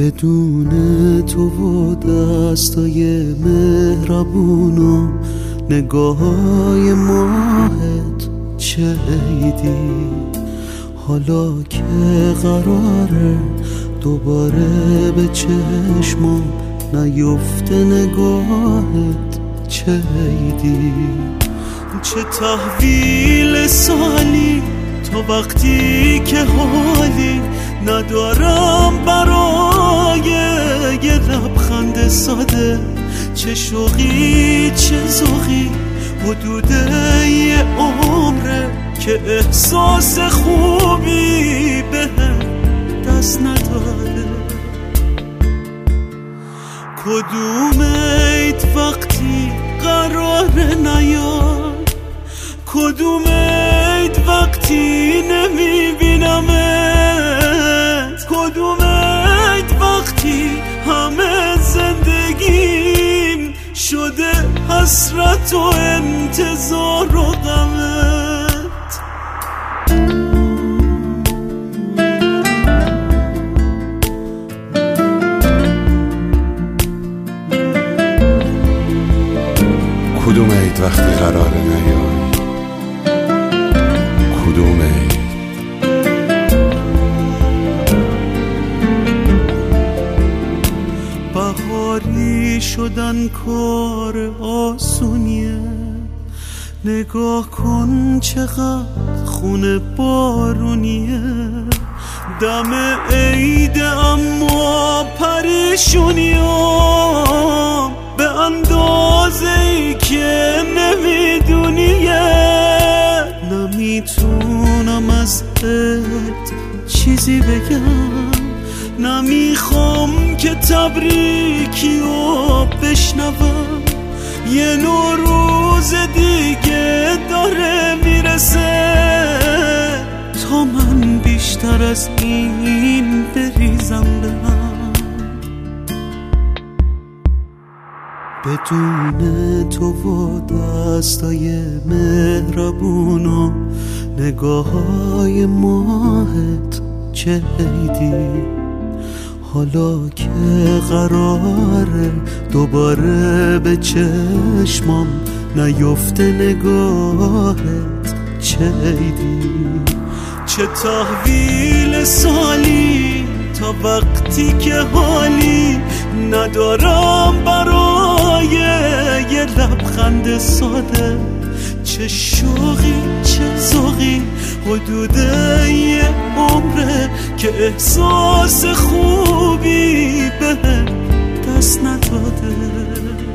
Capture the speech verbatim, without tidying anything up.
بدون تو و دستای مهربون و نگاه‌های ماهت چه عیدی، حالا که قراره دوباره به چشمم نیفته نگاهت چه عیدی. چه تحویل سالی تا وقتی که حالی ندارم برای یه لبخند ساده، چه شوقی چه ذوقی حدود یه عمره که احساس خوبی به دست نداره. کدوم عید وقتی قراره نیاد، کدوم عید وقتی نمیبینمت، کدوم عید وقتی همه زندگیم شده حسرت و انتظار و غمت. کدوم عید وقتی قراره نیای، کدوم عید. بهاری شدن کار آسونیه، نگاه کن چقدر خونه بارونیه. دم عید اما پریشونیم به اندازه ای که نمیدونیه. نمیتونم از عید چیزی بگم، نمیخوام که تبریکیو بشنوم. یه نوروز دیگه داره میرسه تا من بیشتر از این بریزم به هم. بدون تو و دستای مهربون و نگاه‌های ماهت چه عیدی، حالا که قراره دوباره به چشمم نیفته نگاهت چه عیدی. چه تحویل سالی تا وقتی که حالی ندارم برای یه لبخند ساده، چه شوقی چه ذوقی حدود یه عمره که احساس خوبی به دست نداده.